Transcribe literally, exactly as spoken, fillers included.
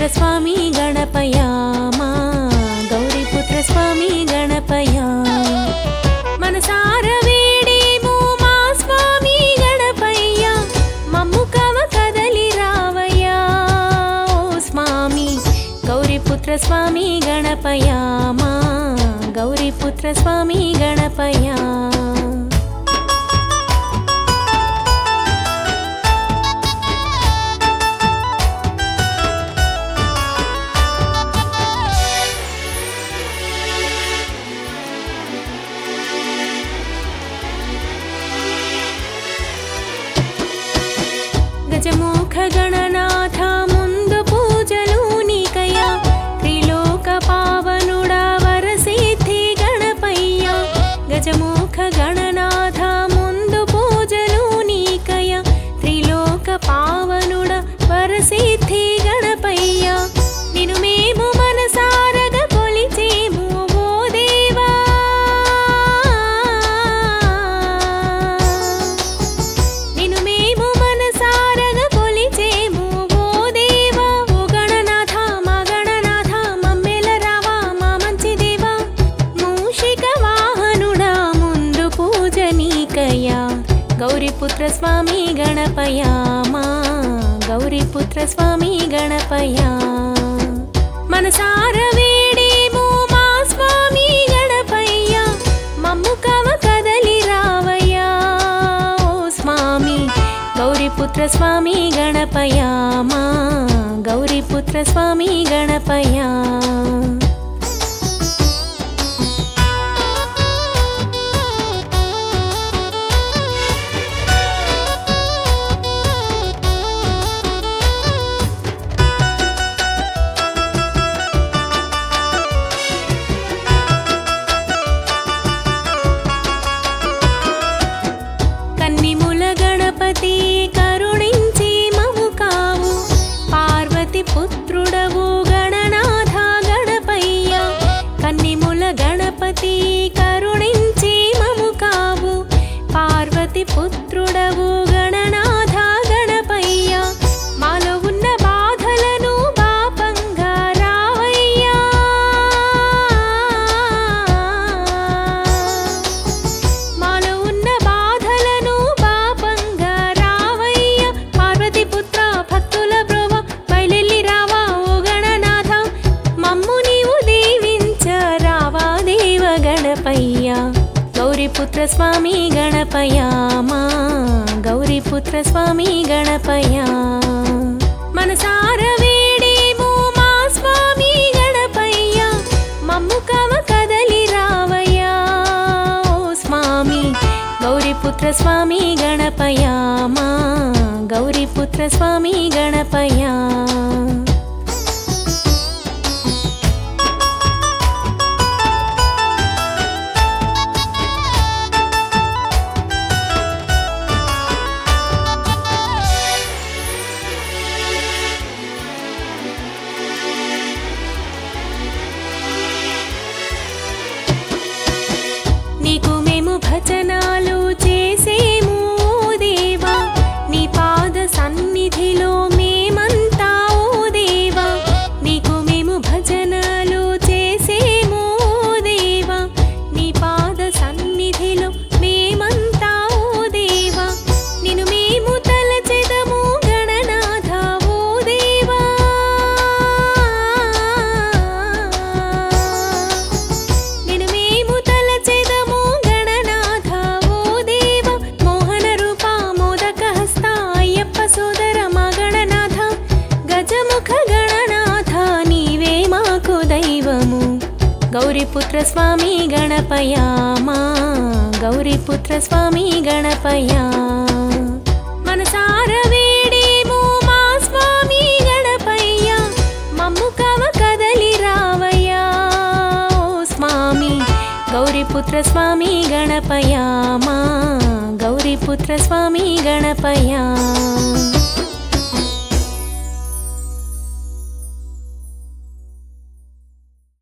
स्वामी गणपया मा गौरीपुत्र स्वामी गणपया मनसार वेडेमो मा स्वामी गणपय्या मम्मु कव कदली रावय्या ओ स्वामी गौरीपुत्र स्वामी गणपया मा गौरीपुत्र स्वामी गणपया गजमुख गणनाथ मुंदु पूजलु नीकया त्रिलोक पावनुडा वरसिद्धि गणपय्या गजमुख गणनाथ मुंदु पूजलु नीकया त्रिलोक पावनुडा वरसिद्धि गणपय्या निनु मेमु मनसारग कोलिचेमु ओ देवा निनु मेमु गौरीपुत्र स्वामी गणपया मा गौरीपुत्र स्वामी गणपया मनसार वेडेमो मा स्वामी गणपय्या मम्मु कव कदली रावय्या ओ स्वामी गौरीपुत्र स्वामी गणपया मा गौरीपुत्र स्वामी गणपया करुणिंची ममु कावु पार्वती पुत्रुडवु गणनाथ गणपय्या कन्निमुल गणपति करुणिंची ममु कावु पार्वती पुत्रुडवु गणनाथ गणपय्या मालो उन्न बाधలను బాపంగా రావయ్యా మాలో ఉన్న బాధలను गौरीपुत्र स्वामी गणपया मा गौरीपुत्र स्वामी गणपया मनसार वेडेमो मा स्वामी गणपय्या मम्मु कव कदली रावय्या ओ स्वामी गौरीपुत्र स्वामी गणपया मा गौरीपुत्र स्वामी गणपया భజనాలు చేసేము దేవా నీ పాద సన్నిధిలో మేమంతా ఓ దేవా నీకు మేము భజనాలు చేసేము దేవా నీ పాద సన్నిధిలో మేమంతా ఓ దేవా నిన్ను మేము తలచెదము గణనాథ ఓ దేవా నిన్ను మేము తలచెదము गौरीपुत्र स्वामी गणपया मा गौरीपुत्र स्वामी गणपया मनसार वेडेमो मा स्वामी गणपय्या मम्मु कव कदली रावय्या ओ स्वामी गौरीपुत्र स्वामी गणपया मा गौरीपुत्र स्वामी गणपया।